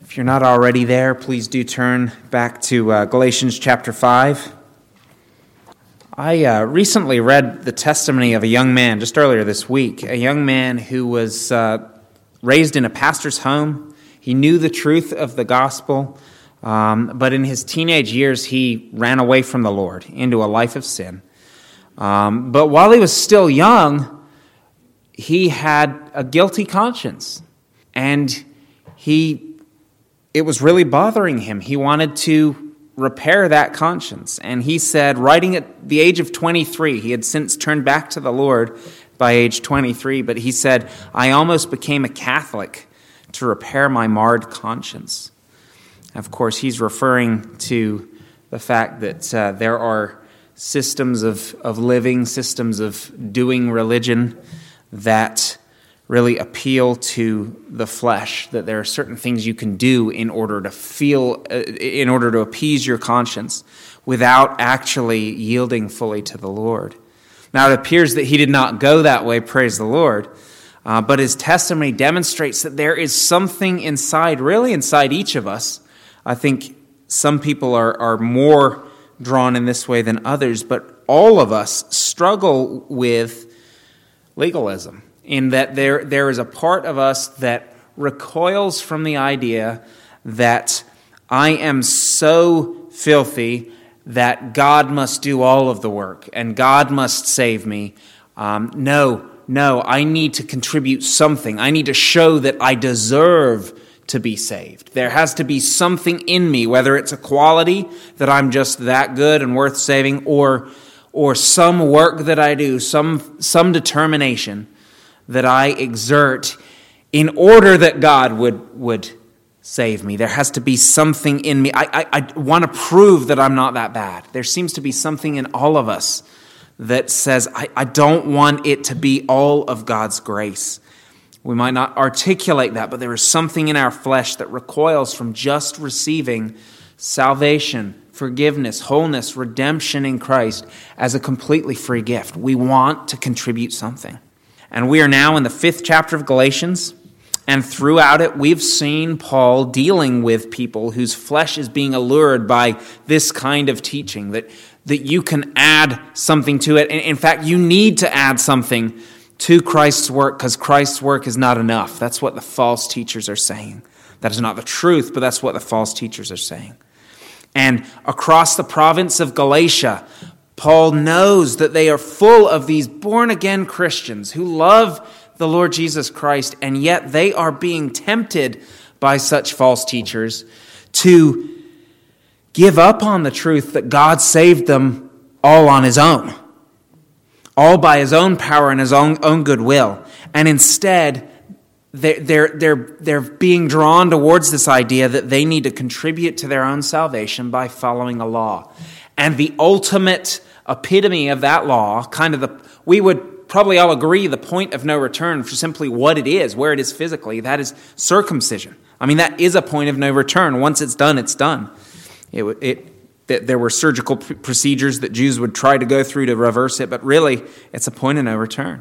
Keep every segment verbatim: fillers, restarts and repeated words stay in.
If you're not already there, please do turn back to uh, Galatians chapter five. I uh, recently read the testimony of a young man, just earlier this week, a young man who was uh, raised in a pastor's home. He knew the truth of the gospel, um, but in his teenage years, he ran away from the Lord into a life of sin. Um, but while he was still young, he had a guilty conscience, and he it was really bothering him. He wanted to repair that conscience, and he said, writing at the age of twenty-three, he had since turned back to the Lord by age twenty-three, but he said, I almost became a Catholic to repair my marred conscience. Of course, he's referring to the fact that uh, there are systems of, of living, systems of doing religion that really appeal to the flesh, that there are certain things you can do in order to feel, uh, in order to appease your conscience without actually yielding fully to the Lord. Now, it appears that he did not go that way, praise the Lord, uh, but his testimony demonstrates that there is something inside, really inside each of us. I think some people are, are more drawn in this way than others, but all of us struggle with legalism, in that there there is a part of us that recoils from the idea that I am so filthy that God must do all of the work and God must save me. Um, no, no, I need to contribute something. I need to show that I deserve to be saved. There has to be something in me, whether it's a quality that I'm just that good and worth saving, or or some work that I do, some some determination that I exert in order that God would, would save me. There has to be something in me. I, I, I want to prove that I'm not that bad. There seems to be something in all of us that says, I, I don't want it to be all of God's grace. We might not articulate that, but there is something in our flesh that recoils from just receiving salvation, forgiveness, wholeness, redemption in Christ as a completely free gift. We want to contribute something. And we are now in the fifth chapter of Galatians, and throughout it we've seen Paul dealing with people whose flesh is being allured by this kind of teaching, that, that you can add something to it. And in fact, you need to add something to Christ's work because Christ's work is not enough. That's what the false teachers are saying. That is not the truth, but that's what the false teachers are saying. And across the province of Galatia, Paul knows that they are full of these born-again Christians who love the Lord Jesus Christ, and yet they are being tempted by such false teachers to give up on the truth that God saved them all on his own, all by his own power and his own, own goodwill. And instead, they're, they're, they're, they're being drawn towards this idea that they need to contribute to their own salvation by following a law. And the ultimate epitome of that law, kind of the, we would probably all agree, the point of no return for simply what it is, where it is physically, that is circumcision. I mean, that is a point of no return. Once it's done, it's done. It, it, there were surgical procedures that Jews would try to go through to reverse it, but really, it's a point of no return.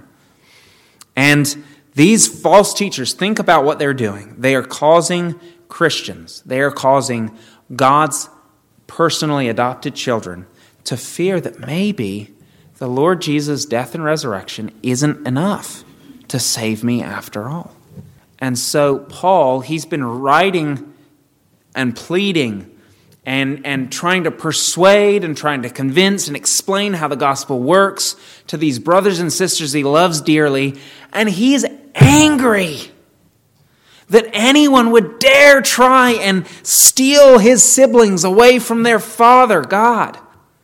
And these false teachers, think about what they're doing. They are causing Christians, they are causing God's personally adopted children to fear that maybe the Lord Jesus' death and resurrection isn't enough to save me after all. And so Paul, he's been writing and pleading and, and trying to persuade and trying to convince and explain how the gospel works to these brothers and sisters he loves dearly. And he's angry that anyone would dare try and steal his siblings away from their Father, God.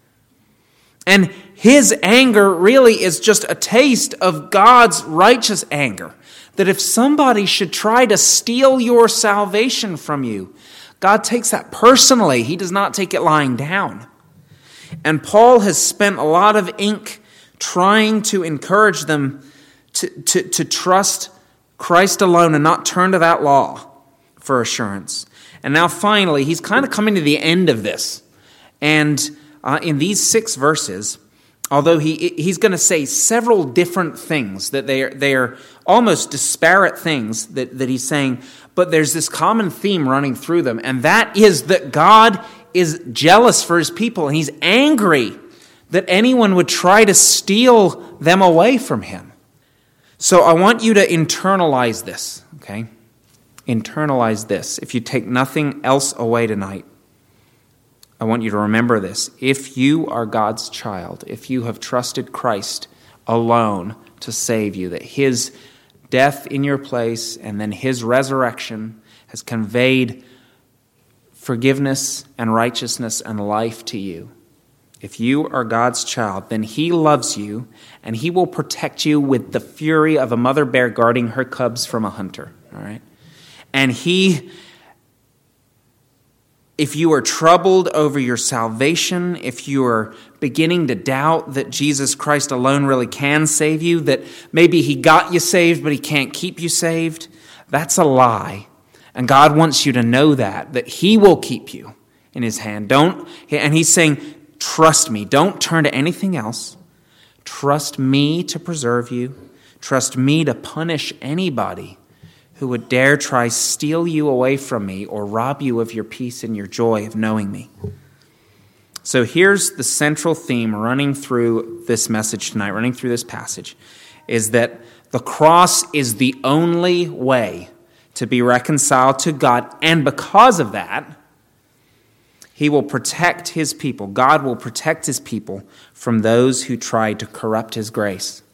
And his anger really is just a taste of God's righteous anger. That if somebody should try to steal your salvation from you, God takes that personally. He does not take it lying down. And Paul has spent a lot of ink trying to encourage them to, to, to trust Christ alone and not turn to that law for assurance. And now finally, he's kind of coming to the end of this. And uh, in these six verses, although he he's going to say several different things, that they are, they are almost disparate things that, that he's saying, but there's this common theme running through them, and that is that God is jealous for his people, and he's angry that anyone would try to steal them away from him. So I want you to internalize this, okay? Internalize this. If you take nothing else away tonight, I want you to remember this. If you are God's child, if you have trusted Christ alone to save you, that his death in your place and then his resurrection has conveyed forgiveness and righteousness and life to you. If you are God's child, then he loves you and he will protect you with the fury of a mother bear guarding her cubs from a hunter. All right? And he, if you are troubled over your salvation, if you are beginning to doubt that Jesus Christ alone really can save you, that maybe he got you saved but he can't keep you saved, that's a lie. And God wants you to know that, that he will keep you in his hand. Don't, and he's saying, trust me. Don't turn to anything else. Trust me to preserve you. Trust me to punish anybody who would dare try steal you away from me or rob you of your peace and your joy of knowing me. So here's the central theme running through this message tonight, running through this passage, is that the cross is the only way to be reconciled to God, and because of that, he will protect his people. God will protect his people from those who try to corrupt his grace.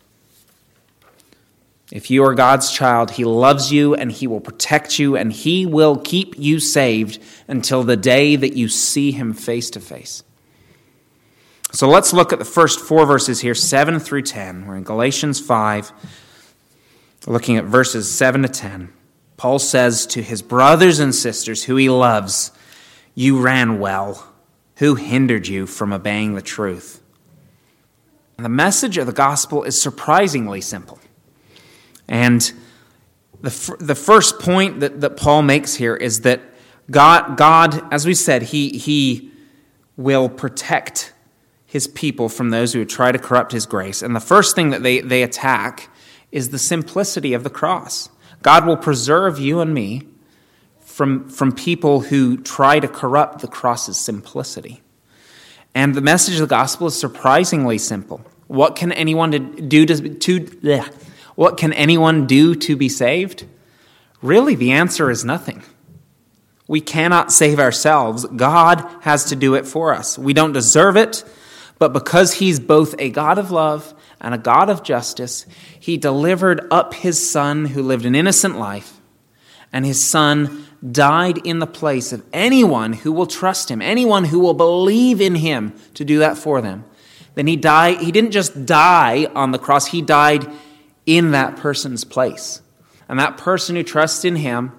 If you are God's child, he loves you and he will protect you and he will keep you saved until the day that you see him face to face. So let's look at the first four verses here, seven through ten. We're in Galatians five, looking at verses seven to ten. Paul says to his brothers and sisters who he loves, "You ran well. Who hindered you from obeying the truth?" And the message of the gospel is surprisingly simple. And the f- the first point that, that Paul makes here is that God, God, as we said, he, he will protect his people from those who would try to corrupt his grace. And the first thing that they, they attack is the simplicity of the cross. God will preserve you and me from, from people who try to corrupt the cross's simplicity. And the message of the gospel is surprisingly simple. What can anyone do to, to bleh, what can anyone do to be saved? Really, the answer is nothing. We cannot save ourselves. God has to do it for us. We don't deserve it, but because he's both a God of love and a God of justice, he delivered up his son who lived an innocent life, and his son died in the place of anyone who will trust him, anyone who will believe in him to do that for them. Then he died. He didn't just die on the cross, he died in that person's place. And that person who trusts in him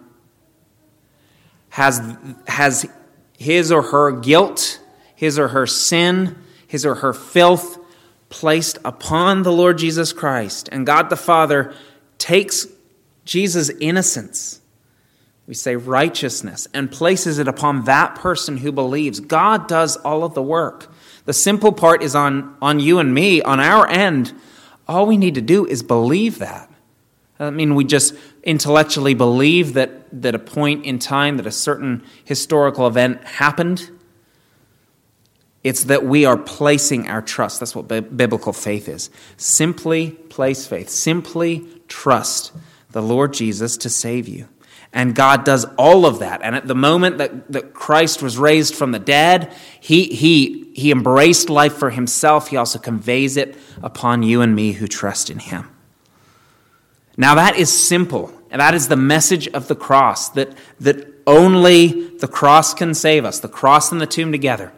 has, has his or her guilt, his or her sin, his or her filth placed upon the Lord Jesus Christ. And God the Father takes Jesus' innocence, we say righteousness, and places it upon that person who believes. God does all of the work. The simple part is on, on you and me, on our end. All we need to do is believe that. I mean, we just intellectually believe that, that a point in time, that a certain historical event happened. It's that we are placing our trust. That's what b- biblical faith is. Simply place faith. Simply trust the Lord Jesus to save you. And God does all of that. And at the moment that, that Christ was raised from the dead, he, he, he embraced life for himself. He also conveys it upon you and me who trust in him. Now that is simple. And that is the message of the cross, that, that only the cross can save us, the cross and the tomb together.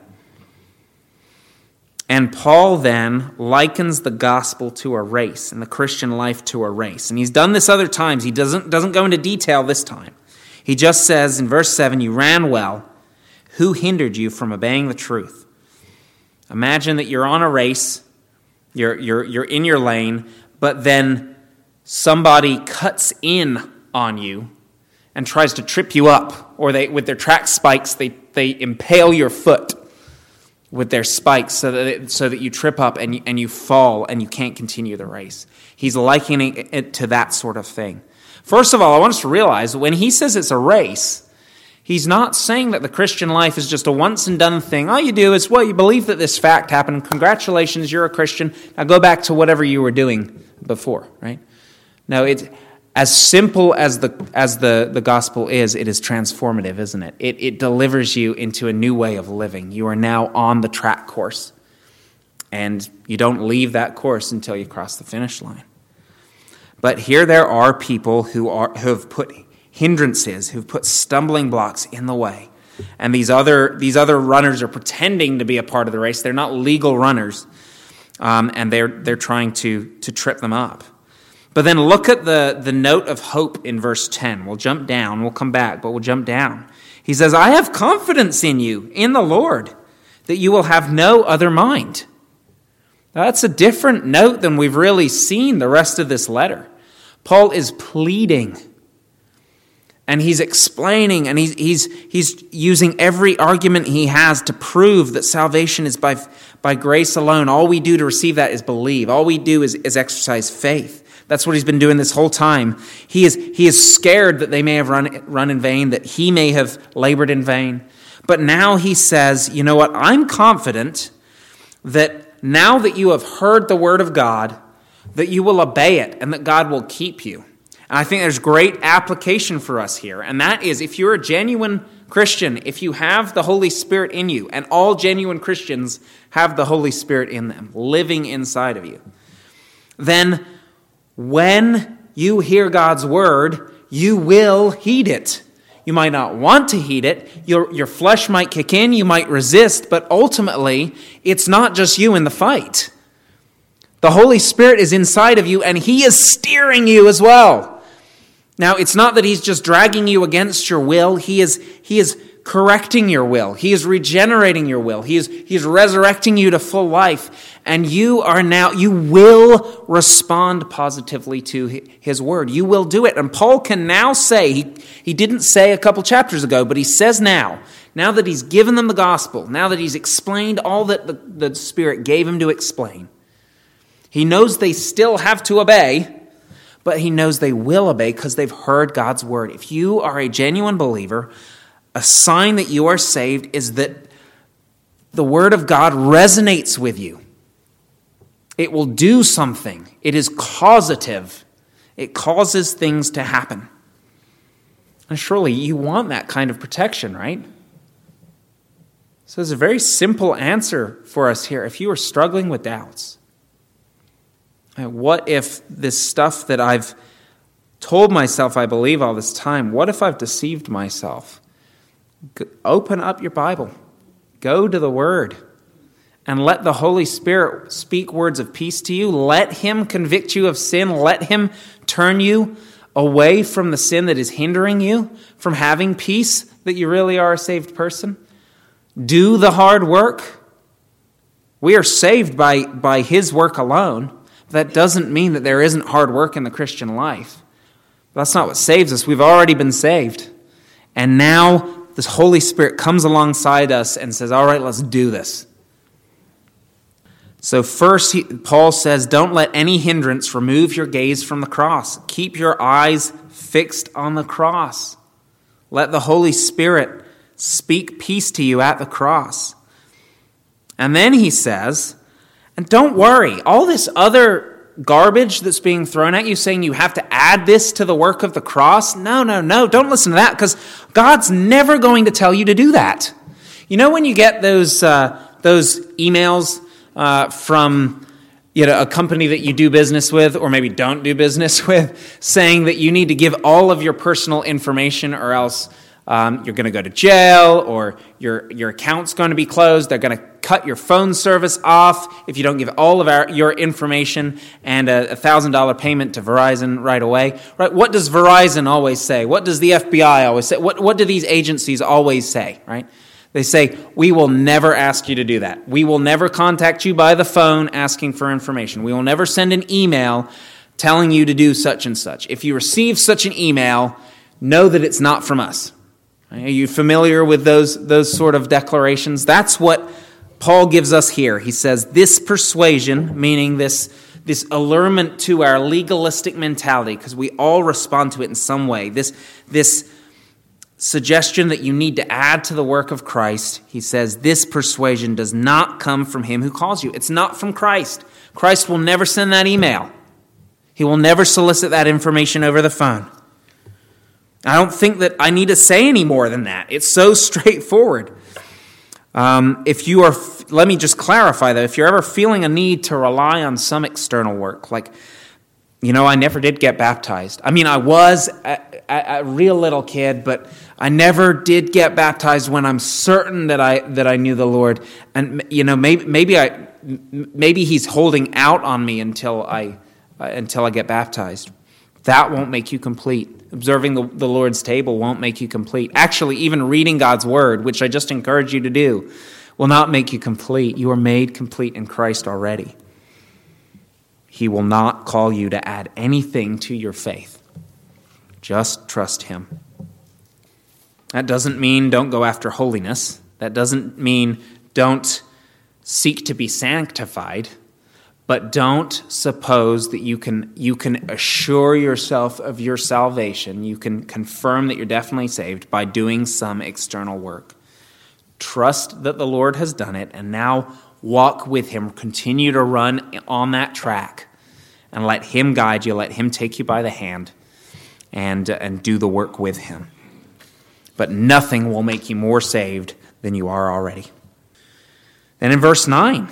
And Paul then likens the gospel to a race and the Christian life to a race. And he's done this other times. He doesn't, doesn't go into detail this time. He just says in verse seven, "You ran well. Who hindered you from obeying the truth?" Imagine that you're on a race, you're, you're, you're in your lane, but then somebody cuts in on you and tries to trip you up, or they, with their track spikes, they, they impale your foot with their spikes so that it, so that you trip up and you, and you fall and you can't continue the race. He's likening it to that sort of thing. First of all, I want us to realize that when he says it's a race, he's not saying that the Christian life is just a once-and-done thing. All you do is, well, you believe that this fact happened. Congratulations, you're a Christian. Now go back to whatever you were doing before, right? No, it's as simple as the as the, the gospel is, it is transformative, isn't it? it? It delivers you into a new way of living. You are now on the track course, and you don't leave that course until you cross the finish line. But here there are people who are who have put hindrances, who've put stumbling blocks in the way. And these other these other runners are pretending to be a part of the race. They're not legal runners, um, and they're they're trying to to trip them up. But then look at the, the note of hope in verse ten. We'll jump down. We'll come back, but we'll jump down. He says, I have confidence in you, in the Lord, that you will have no other mind. Now, that's a different note than we've really seen the rest of this letter. Paul is pleading, and he's explaining, and he's he's he's using every argument he has to prove that salvation is by, by grace alone. All we do to receive that is believe. All we do is, is exercise faith. That's what he's been doing this whole time. He is he is scared that they may have run run in vain, that he may have labored in vain. But now he says, you know what? I'm confident that now that you have heard the word of God, that you will obey it and that God will keep you. And I think there's great application for us here. And that is, if you're a genuine Christian, if you have the Holy Spirit in you, and all genuine Christians have the Holy Spirit in them, living inside of you, then when you hear God's word, you will heed it. You might not want to heed it. Your, your flesh might kick in. You might resist. But ultimately, it's not just you in the fight. The Holy Spirit is inside of you, and he is steering you as well. Now, it's not that he's just dragging you against your will. He is, he is correcting your will. He is regenerating your will. He is, he is resurrecting you to full life. And you are now, you will respond positively to his word. You will do it. And Paul can now say, he, he didn't say a couple chapters ago, but he says now, now that he's given them the gospel, now that he's explained all that the, the Spirit gave him to explain, he knows they still have to obey, but he knows they will obey because they've heard God's word. If you are a genuine believer, a sign that you are saved is that the word of God resonates with you. It will do something. It is causative. It causes things to happen. And surely you want that kind of protection, right? So there's a very simple answer for us here. If you are struggling with doubts, what if this stuff that I've told myself I believe all this time, what if I've deceived myself? Open up your Bible. Go to the Word. And let the Holy Spirit speak words of peace to you. Let him convict you of sin. Let him turn you away from the sin that is hindering you from having peace, that you really are a saved person. Do the hard work. We are saved by, by his work alone. That doesn't mean that there isn't hard work in the Christian life. That's not what saves us. We've already been saved. And now the Holy Spirit comes alongside us and says, all right, let's do this. So first, he, Paul says, don't let any hindrance remove your gaze from the cross. Keep your eyes fixed on the cross. Let the Holy Spirit speak peace to you at the cross. And then he says, and don't worry, all this other garbage that's being thrown at you, saying you have to add this to the work of the cross, no, no, no, don't listen to that, because God's never going to tell you to do that. You know when you get those uh, those emails Uh, from you know a company that you do business with or maybe don't do business with, saying that you need to give all of your personal information or else um, you're going to go to jail or your your account's going to be closed. They're going to cut your phone service off if you don't give all of our, your information and a one thousand dollars payment to Verizon right away. Right? What does Verizon always say? What does the F B I always say? What, what do these agencies always say, right? They say, we will never ask you to do that. We will never contact you by the phone asking for information. We will never send an email telling you to do such and such. If you receive such an email, know that it's not from us. Are you familiar with those, those sort of declarations? That's what Paul gives us here. He says, this persuasion, meaning this, this allurement to our legalistic mentality, because we all respond to it in some way. This, this suggestion that you need to add to the work of Christ, he says, this persuasion does not come from him who calls you. It's not from Christ. Christ will never send that email. He will never solicit that information over the phone. I don't think that I need to say any more than that. It's so straightforward. Um, if you are, let me just clarify though, if you're ever feeling a need to rely on some external work, like, you know, I never did get baptized. I mean, I was a, a, a real little kid, but I never did get baptized when I'm certain that I that I knew the Lord. And you know, maybe maybe I maybe He's holding out on me until I uh, until I get baptized. That won't make you complete. Observing the, the Lord's table won't make you complete. Actually, even reading God's word, which I just encourage you to do, will not make you complete. You are made complete in Christ already. He will not call you to add anything to your faith. Just trust Him. That doesn't mean don't go after holiness. That doesn't mean don't seek to be sanctified. But don't suppose that you can you can assure yourself of your salvation. You can confirm that you're definitely saved by doing some external work. Trust that the Lord has done it, and now walk with Him. Continue to run on that track, and let Him guide you. Let Him take you by the hand, and uh, and do the work with Him. But nothing will make you more saved than you are already. Then in verse nine,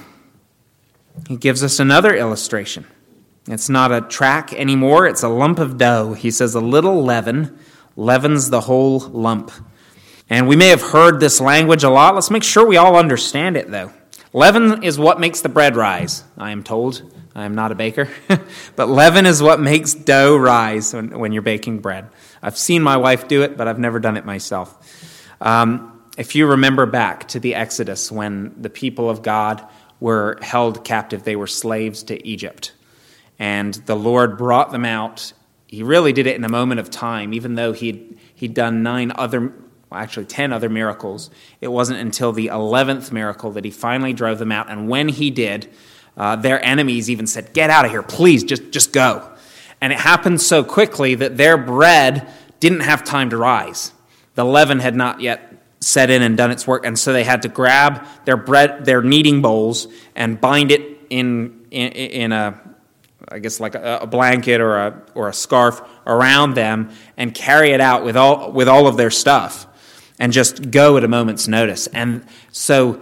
he gives us another illustration. It's not a track anymore, it's a lump of dough. He says a little leaven leavens the whole lump. And we may have heard this language a lot. Let's make sure we all understand it, though. Leaven is what makes the bread rise, I am told. I am not a baker. But leaven is what makes dough rise when, when you're baking bread. I've seen my wife do it, but I've never done it myself. Um, if you remember back to the Exodus, when the people of God were held captive. They were slaves to Egypt. And the Lord brought them out. He really did it in a moment of time, even though he'd, he'd done nine other, well, actually ten other miracles. It wasn't until the eleventh miracle that he finally drove them out. And when he did, uh, their enemies even said, "Get out of here, please, just, just go." And it happened so quickly that their bread didn't have time to rise. The leaven had not yet set in and done its work, and so they had to grab their bread, their kneading bowls, and bind it in in, in a, I guess like a, a blanket or a or a scarf around them, and carry it out with all with all of their stuff, and just go at a moment's notice. And so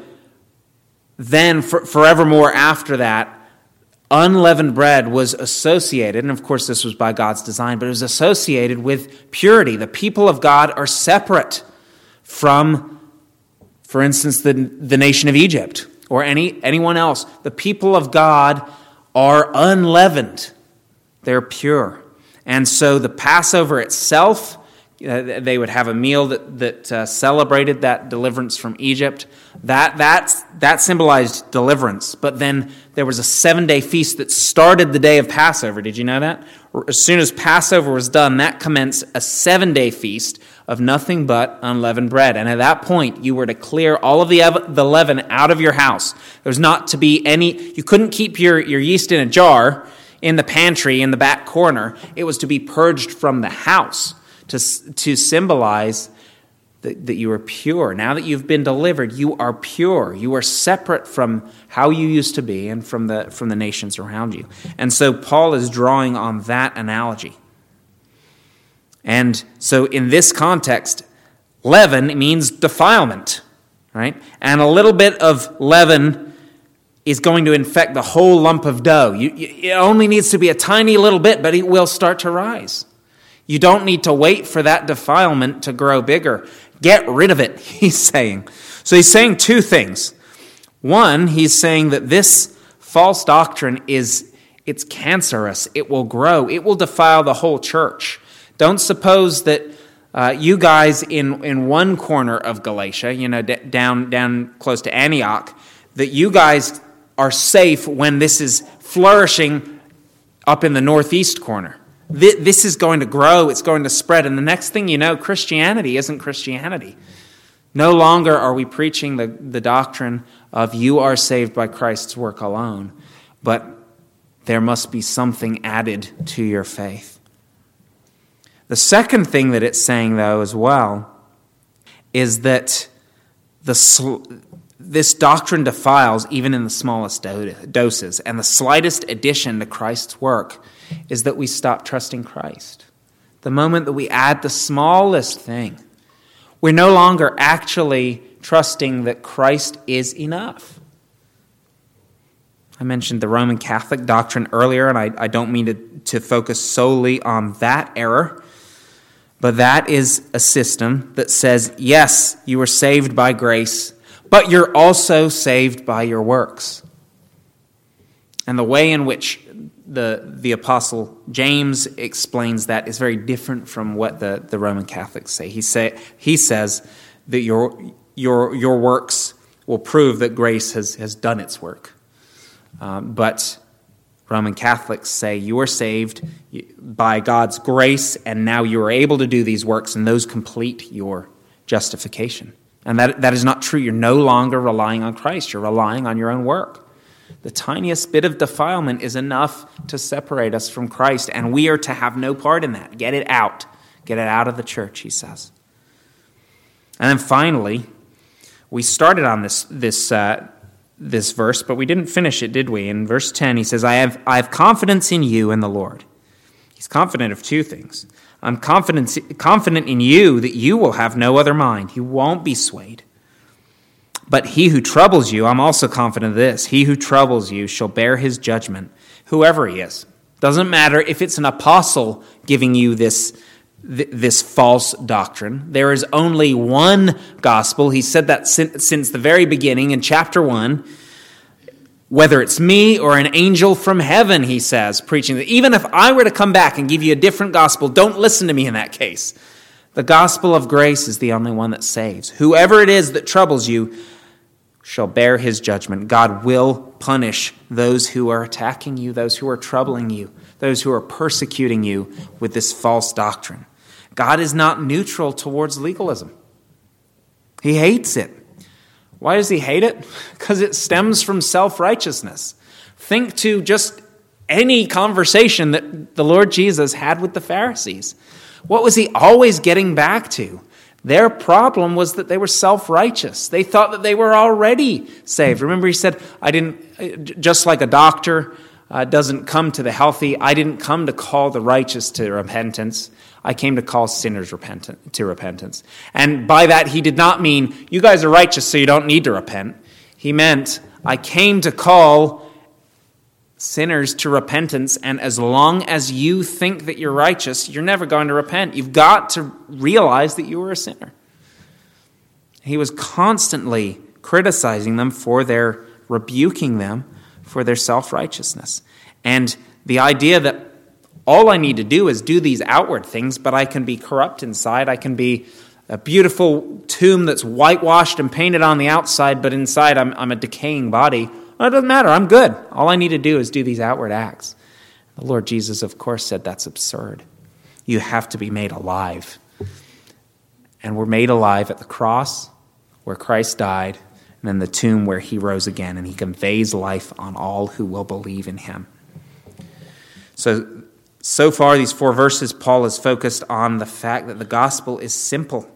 then, for, forevermore after that, unleavened bread was associated, and of course this was by God's design, but it was associated with purity. The people of God are separate from, for instance, the, the nation of Egypt or any anyone else. The people of God are unleavened. They're pure. And so the Passover itself, uh, they would have a meal that, that uh, celebrated that deliverance from Egypt. That, that's, that symbolized deliverance. But then there was a seven-day feast that started the day of Passover. Did you know that? As soon as Passover was done, that commenced a seven-day feast of nothing but unleavened bread. And at that point, you were to clear all of the the leaven out of your house. There was not to be any, you couldn't keep your, your yeast in a jar in the pantry in the back corner. It was to be purged from the house to, to symbolize that, that you are pure. Now that you've been delivered, you are pure. You are separate from how you used to be and from the, from the nations around you. And so Paul is drawing on that analogy. And so in this context, leaven means defilement, right? And a little bit of leaven is going to infect the whole lump of dough. You, you, it only needs to be a tiny little bit, but it will start to rise. You don't need to wait for that defilement to grow bigger. Get rid of it, he's saying. So he's saying two things. One, he's saying that this false doctrine is, it's cancerous. It will grow. It will defile the whole church. Don't suppose that uh, you guys in, in one corner of Galatia, you know, d- down down close to Antioch, that you guys are safe when this is flourishing up in the northeast corner. Th- this is going to grow. It's going to spread. And the next thing you know, Christianity isn't Christianity. No longer are we preaching the, the doctrine of you are saved by Christ's work alone, but there must be something added to your faith. The second thing that it's saying, though, as well, is that the sl- this doctrine defiles even in the smallest do- doses, and the slightest addition to Christ's work is that we stop trusting Christ. The moment that we add the smallest thing, we're no longer actually trusting that Christ is enough. I mentioned the Roman Catholic doctrine earlier, and I, I don't mean to, to focus solely on that error, but that is a system that says, yes, you were saved by grace, but you're also saved by your works. And the way in which the, the Apostle James explains that is very different from what the, the Roman Catholics say. He say he says that your your your works will prove that grace has, has done its work. Um, but Roman Catholics say you are saved by God's grace, and now you are able to do these works, and those complete your justification. And that that is not true. You're no longer relying on Christ. You're relying on your own work. The tiniest bit of defilement is enough to separate us from Christ, and we are to have no part in that. Get it out. Get it out of the church, he says. And then finally, we started on this this uh, this verse, but we didn't finish it, did we? In verse ten, he says, I have, I have confidence in you and the Lord. He's confident of two things. I'm confident, confident in you that you will have no other mind. You won't be swayed. But he who troubles you, I'm also confident of this, he who troubles you shall bear his judgment, whoever he is. Doesn't matter if it's an apostle giving you this, this false doctrine. There is only one gospel. He said that since the very beginning in chapter one. Whether it's me or an angel from heaven, he says, preaching that even if I were to come back and give you a different gospel, don't listen to me in that case. The gospel of grace is the only one that saves. Whoever it is that troubles you shall bear his judgment. God will punish those who are attacking you, those who are troubling you, those who are persecuting you with this false doctrine. God is not neutral towards legalism. He hates it. Why does he hate it? Because it stems from self-righteousness. Think to just any conversation that the Lord Jesus had with the Pharisees. What was he always getting back to? Their problem was that they were self-righteous. They thought that they were already saved. Remember, he said, I didn't, just like a doctor uh, doesn't come to the healthy, I didn't come to call the righteous to repentance. I came to call sinners repentant, to repentance. And by that, he did not mean, you guys are righteous, so you don't need to repent. He meant, I came to call sinners to repentance, and as long as you think that you're righteous, you're never going to repent. You've got to realize that you were a sinner. He was constantly criticizing them for their, rebuking them for their self-righteousness. And the idea that all I need to do is do these outward things, but I can be corrupt inside. I can be a beautiful tomb that's whitewashed and painted on the outside, but inside I'm, I'm a decaying body. Well, it doesn't matter. I'm good. All I need to do is do these outward acts. The Lord Jesus, of course, said that's absurd. You have to be made alive. And we're made alive at the cross where Christ died, and then the tomb where he rose again, and he conveys life on all who will believe in him. So, so far, these four verses, Paul is focused on the fact that the gospel is simple.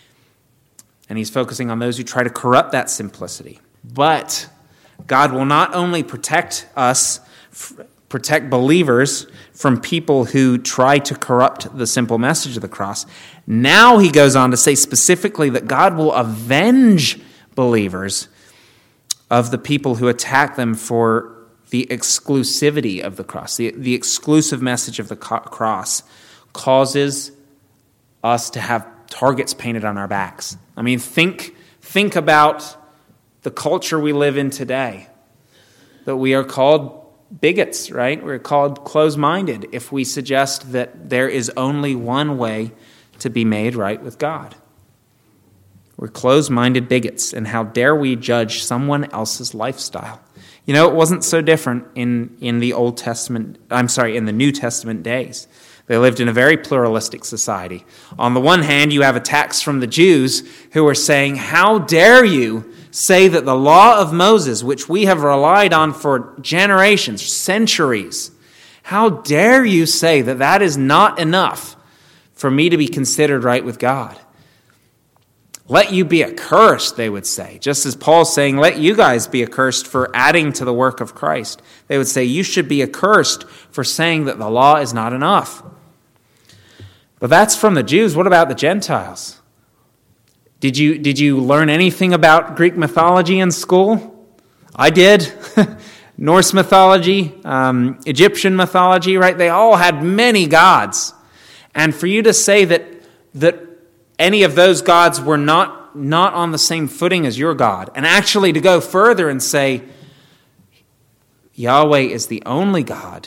And he's focusing on those who try to corrupt that simplicity. But God will not only protect us, protect believers from people who try to corrupt the simple message of the cross. Now he goes on to say specifically that God will avenge believers of the people who attack them for the exclusivity of the cross. The, the exclusive message of the cross causes us to have targets painted on our backs. I mean, think, think about the culture we live in today, that we are called bigots, right? We're called closed-minded if we suggest that there is only one way to be made right with God. We're closed-minded bigots, and how dare we judge someone else's lifestyle? You know, it wasn't so different in, in the Old Testament, I'm sorry, in the New Testament days. They lived in a very pluralistic society. On the one hand, you have attacks from the Jews who are saying, how dare you say that the law of Moses, which we have relied on for generations, centuries, how dare you say that that is not enough for me to be considered right with God? Let you be accursed, they would say. Just as Paul's saying, let you guys be accursed for adding to the work of Christ. They would say, you should be accursed for saying that the law is not enough. But that's from the Jews. What about the Gentiles? Did you, did you learn anything about Greek mythology in school? I did. Norse mythology, um, Egyptian mythology, right? They all had many gods. And for you to say that that any of those gods were not, not on the same footing as your God, and actually to go further and say, Yahweh is the only God,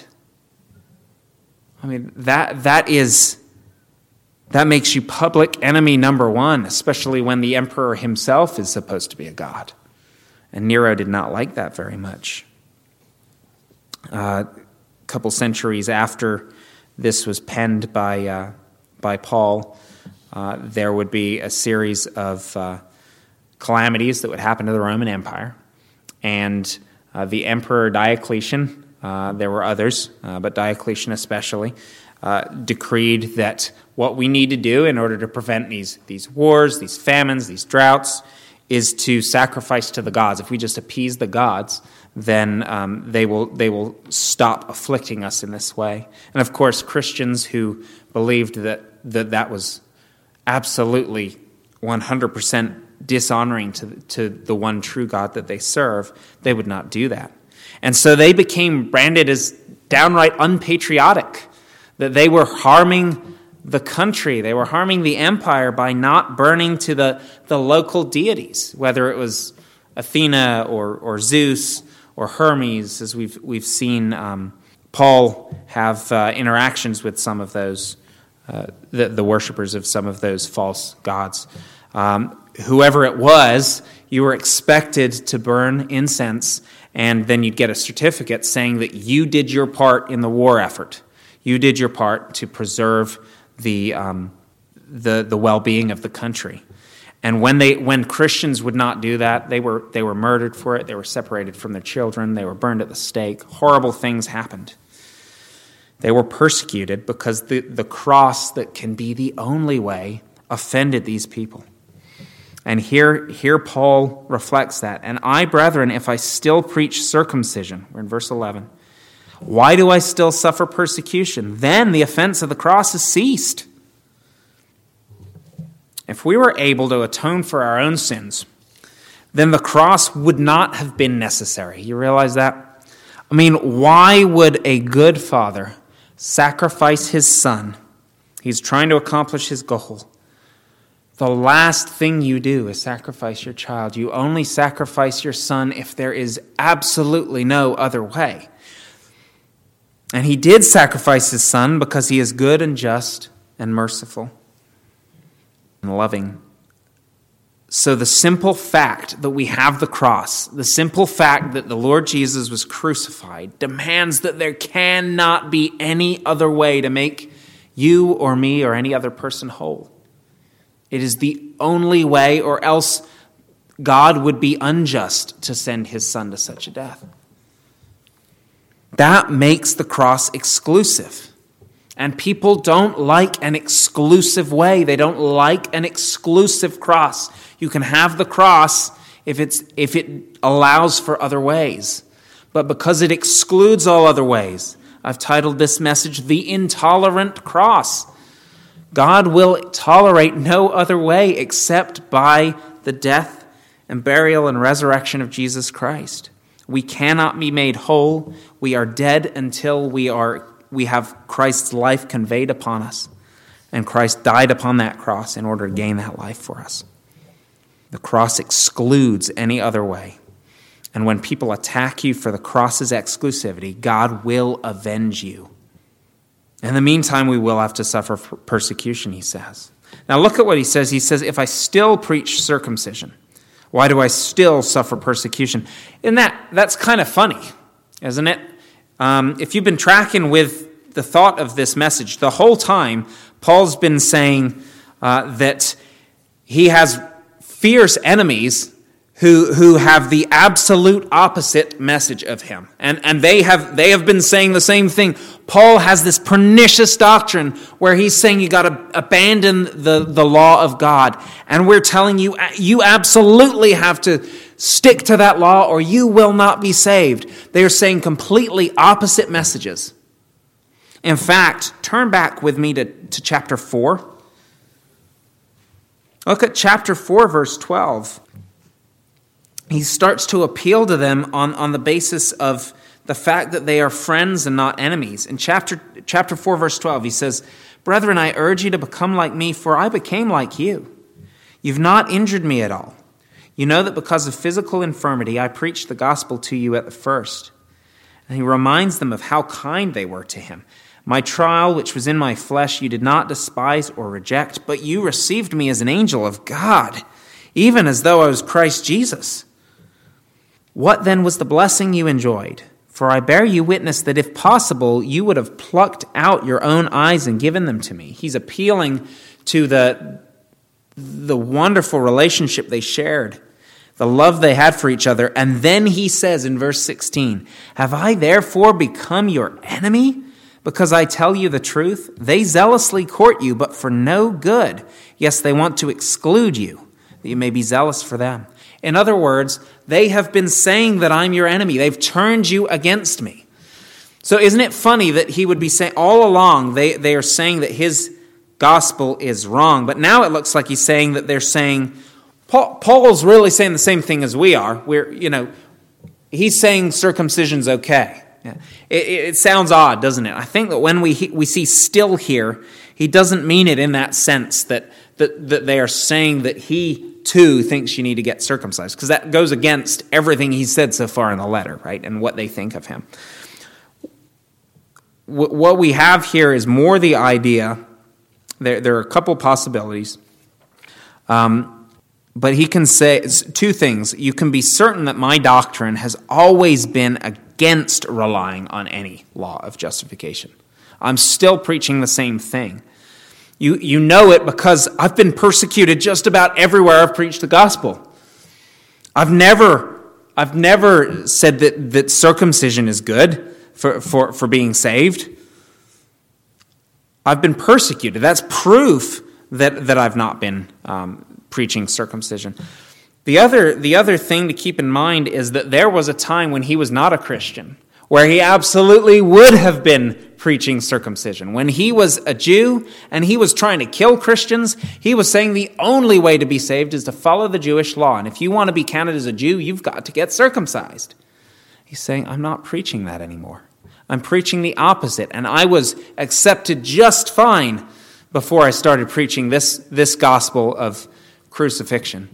I mean, that that is, that makes you public enemy number one, especially when the emperor himself is supposed to be a god. And Nero did not like that very much. Uh, a couple centuries after this was penned by uh, by Paul, uh, there would be a series of uh, calamities that would happen to the Roman Empire. And uh, the Emperor Diocletian, uh, there were others, uh, but Diocletian especially, uh, decreed that what we need to do in order to prevent these, these wars, these famines, these droughts, is to sacrifice to the gods. If we just appease the gods, then um, they will they will stop afflicting us in this way. And of course, Christians who believed that that, that was absolutely one hundred percent dishonoring to, to the one true God that they serve, they would not do that. And so they became branded as downright unpatriotic, that they were harming the country, they were harming the empire by not burning to the, the local deities, whether it was Athena or, or Zeus or Hermes, as we've we've seen um, Paul have uh, interactions with some of those, uh, the, the worshipers of some of those false gods. Um, whoever it was, you were expected to burn incense, and then you'd get a certificate saying that you did your part in the war effort. You did your part to preserve the um, the the well-being of the country. And when they when Christians would not do that, they were they were murdered for it. They were separated from their children. They were burned at the stake. Horrible things happened. They were persecuted because the, the cross that can be the only way offended these people. And here, here Paul reflects that. And I, brethren, if I still preach circumcision, we're in verse eleven, why do I still suffer persecution? Then the offense of the cross is ceased. If we were able to atone for our own sins, then the cross would not have been necessary. You realize that? I mean, why would a good father sacrifice his son? He's trying to accomplish his goal. The last thing you do is sacrifice your child. You only sacrifice your son if there is absolutely no other way. And he did sacrifice his son because he is good and just and merciful and loving. So the simple fact that we have the cross, the simple fact that the Lord Jesus was crucified, demands that there cannot be any other way to make you or me or any other person whole. It is the only way, or else God would be unjust to send his son to such a death. That makes the cross exclusive. And people don't like an exclusive way. They don't like an exclusive cross. You can have the cross if it's if it allows for other ways. But because it excludes all other ways, I've titled this message, The Intolerant Cross. God will tolerate no other way except by the death and burial and resurrection of Jesus Christ. We cannot be made whole. We are dead until we are we have Christ's life conveyed upon us. And Christ died upon that cross in order to gain that life for us. The cross excludes any other way. And when people attack you for the cross's exclusivity, God will avenge you. In the meantime, we will have to suffer persecution, he says. Now look at what he says. He says, if I still preach circumcision, why do I still suffer persecution? And that that's kind of funny, isn't it? Um, if you've been tracking with the thought of this message, the whole time, Paul's been saying uh, that he has fierce enemies who who have the absolute opposite message of him. And and they have they have been saying the same thing. Paul has this pernicious doctrine where he's saying you got to abandon the, the law of God. And we're telling you, you absolutely have to stick to that law or you will not be saved. They are saying completely opposite messages. In fact, turn back with me to, to chapter four. Look at chapter four, verse twelve. He starts to appeal to them on, on the basis of the fact that they are friends and not enemies. In chapter, chapter four, verse twelve, he says, "Brethren, I urge you to become like me, for I became like you. You've not injured me at all. You know that because of physical infirmity, I preached the gospel to you at the first." And he reminds them of how kind they were to him. "My trial, which was in my flesh, you did not despise or reject, but you received me as an angel of God, even as though I was Christ Jesus. What then was the blessing you enjoyed? For I bear you witness that if possible, you would have plucked out your own eyes and given them to me." He's appealing to the, the wonderful relationship they shared, the love they had for each other. And then he says in verse sixteen, "Have I therefore become your enemy? Because I tell you the truth, they zealously court you, but for no good. Yes, they want to exclude you, that you may be zealous for them." In other words, they have been saying that I'm your enemy. They've turned you against me. So isn't it funny that he would be saying, all along, they, they are saying that his gospel is wrong. But now it looks like he's saying that they're saying, Paul, Paul's really saying the same thing as we are. We're, you know, he's saying circumcision's okay. Yeah. It, it sounds odd, doesn't it? I think that when we we see still here, he doesn't mean it in that sense that that, that they are saying that he too thinks you need to get circumcised, because that goes against everything he said so far in the letter, right? And what they think of him. What we have here is more the idea. There, there are a couple possibilities. Um, but he can say two things. You can be certain that my doctrine has always been against relying on any law of justification. I'm still preaching the same thing. You, you know it because I've been persecuted just about everywhere I've preached the gospel. I've never, I've never said that, that circumcision is good for, for, for being saved. I've been persecuted. That's proof that, that I've not been um, preaching circumcision. The other, the other thing to keep in mind is that there was a time when he was not a Christian, where he absolutely would have been preaching circumcision. When he was a Jew and he was trying to kill Christians, he was saying the only way to be saved is to follow the Jewish law. And if you want to be counted as a Jew, you've got to get circumcised. He's saying, I'm not preaching that anymore. I'm preaching the opposite. And I was accepted just fine before I started preaching this, this gospel of crucifixion.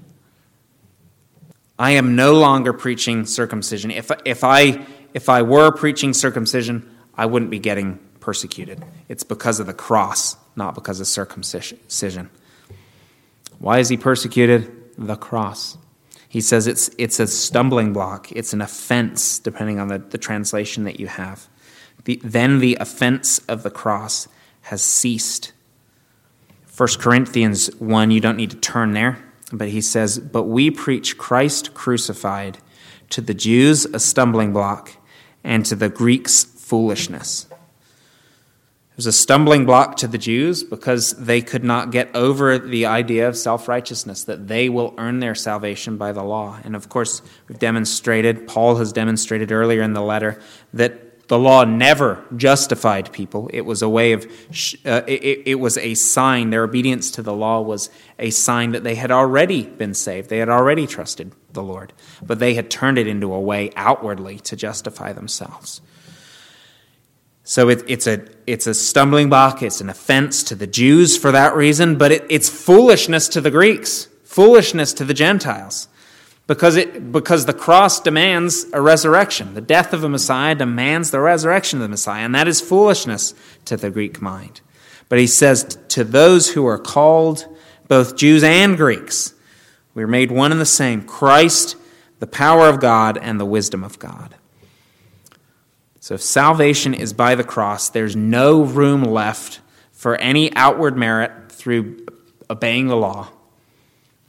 I am no longer preaching circumcision. If, if I... If I were preaching circumcision, I wouldn't be getting persecuted. It's because of the cross, not because of circumcision. Why is he persecuted? The cross. He says it's it's a stumbling block. It's an offense, depending on the, the translation that you have. The, then the offense of the cross has ceased. First Corinthians one, you don't need to turn there, but he says, "But we preach Christ crucified, to the Jews a stumbling block, and to the Greeks foolishness." It was a stumbling block to the Jews because they could not get over the idea of self-righteousness, that they will earn their salvation by the law. And of course, we've demonstrated, Paul has demonstrated earlier in the letter, that the law never justified people. It was a way of, uh, it, it was a sign, their obedience to the law was a sign that they had already been saved. They had already trusted the Lord, but they had turned it into a way outwardly to justify themselves. So it, it's a it's a stumbling block, it's an offense to the Jews for that reason, but it, it's foolishness to the Greeks, foolishness to the Gentiles, because it because the cross demands a resurrection. The death of a Messiah demands the resurrection of the Messiah, and that is foolishness to the Greek mind. But he says, to those who are called, both Jews and Greeks, we're made one and the same. Christ, the power of God and the wisdom of God. So if salvation is by the cross, there's no room left for any outward merit through obeying the law.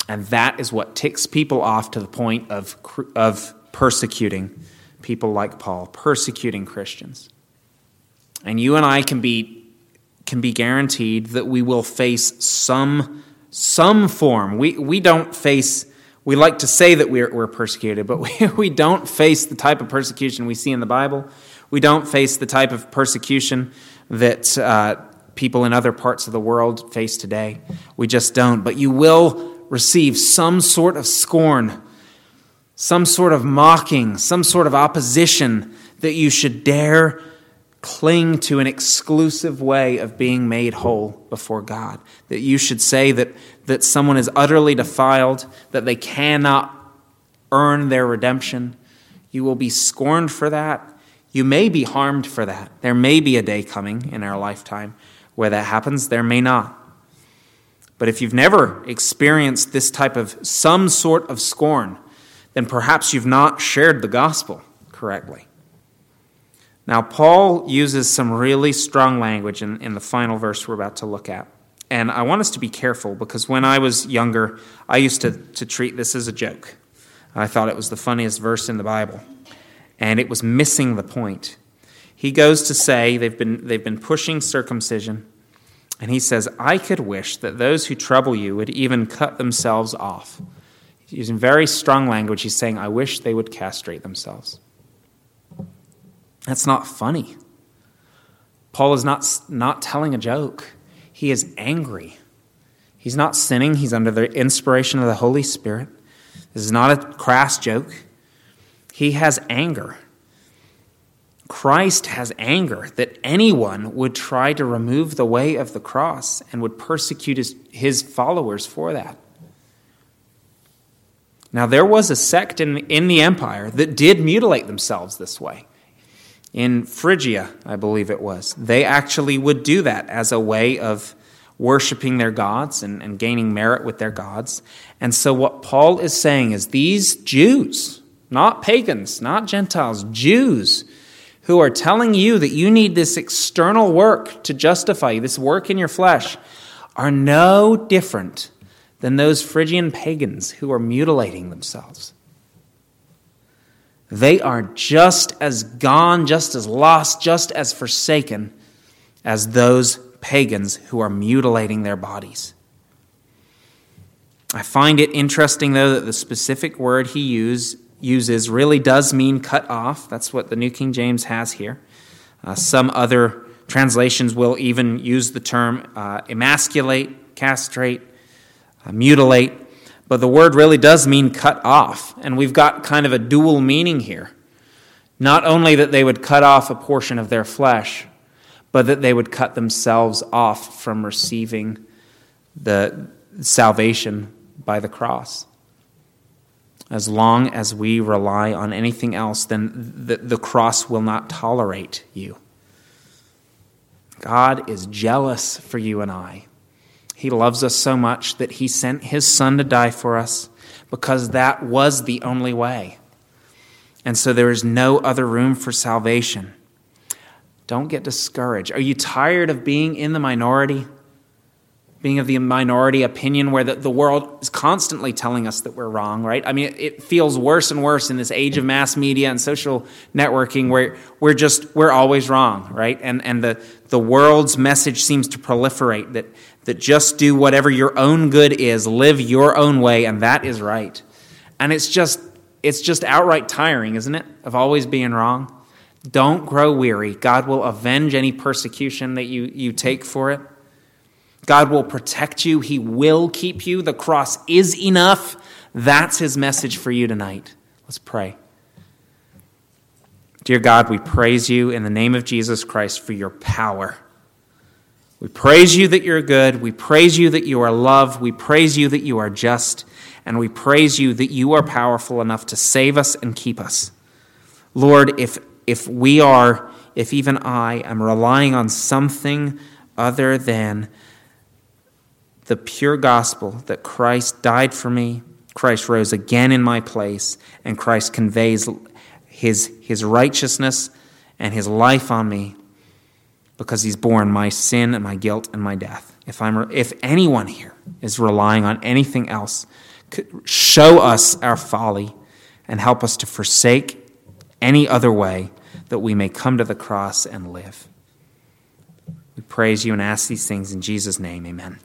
And that is what ticks people off to the point of, of persecuting people like Paul, persecuting Christians. And you and I can be, can be guaranteed that we will face some, some form. We, we don't face, we like to say that we're, we're persecuted, but we, we don't face the type of persecution we see in the Bible. We don't face the type of persecution that uh, people in other parts of the world face today. We just don't. But you will receive some sort of scorn, some sort of mocking, some sort of opposition that you should dare cling to an exclusive way of being made whole before God. That you should say that, that someone is utterly defiled, that they cannot earn their redemption. You will be scorned for that. You may be harmed for that. There may be a day coming in our lifetime where that happens. There may not. But if you've never experienced this type of some sort of scorn, then perhaps you've not shared the gospel correctly. Now, Paul uses some really strong language in, in the final verse we're about to look at. And I want us to be careful because when I was younger, I used to, to treat this as a joke. I thought it was the funniest verse in the Bible. And it was missing the point. He goes to say they've been, they've been pushing circumcision. And he says, I could wish that those who trouble you would even cut themselves off. He's using very strong language. He's saying, I wish they would castrate themselves. That's not funny. Paul is not, not telling a joke. He is angry. He's not sinning. He's under the inspiration of the Holy Spirit. This is not a crass joke. He has anger. Christ has anger that anyone would try to remove the way of the cross and would persecute his, his followers for that. Now, there was a sect in, in the empire that did mutilate themselves this way. In Phrygia, I believe it was. They actually would do that as a way of worshiping their gods and, and gaining merit with their gods. And so what Paul is saying is these Jews, not pagans, not Gentiles, Jews, who are telling you that you need this external work to justify you, this work in your flesh, are no different than those Phrygian pagans who are mutilating themselves. They are just as gone, just as lost, just as forsaken as those pagans who are mutilating their bodies. I find it interesting, though, that the specific word he use, uses really does mean cut off. That's what the New King James has here. Uh, some other translations will even use the term uh, emasculate, castrate, uh, mutilate. But the word really does mean cut off. And we've got kind of a dual meaning here. Not only that they would cut off a portion of their flesh, but that they would cut themselves off from receiving the salvation by the cross. As long as we rely on anything else, then the, the cross will not tolerate you. God is jealous for you and I. He loves us so much that he sent his son to die for us because that was the only way. And so there is no other room for salvation. Don't get discouraged. Are you tired of being in the minority? Being of the minority opinion where the, the world is constantly telling us that we're wrong, right? I mean, it, it feels worse and worse in this age of mass media and social networking where we're just, we're always wrong, right? And and the, the world's message seems to proliferate that, that just do whatever your own good is, live your own way, and that is right. And it's just, it's just outright tiring, isn't it, of always being wrong? Don't grow weary. God will avenge any persecution that you, you take for it. God will protect you. He will keep you. The cross is enough. That's his message for you tonight. Let's pray. Dear God, we praise you in the name of Jesus Christ for your power. We praise you that you're good. We praise you that you are love. We praise you that you are just. And we praise you that you are powerful enough to save us and keep us. Lord, if if we are, if even I am relying on something other than the pure gospel that Christ died for me, Christ rose again in my place, and Christ conveys his, his righteousness and his life on me because he's borne my sin and my guilt and my death. If I'm, if anyone here is relying on anything else, show us our folly and help us to forsake any other way that we may come to the cross and live. We praise you and ask these things in Jesus' name. Amen.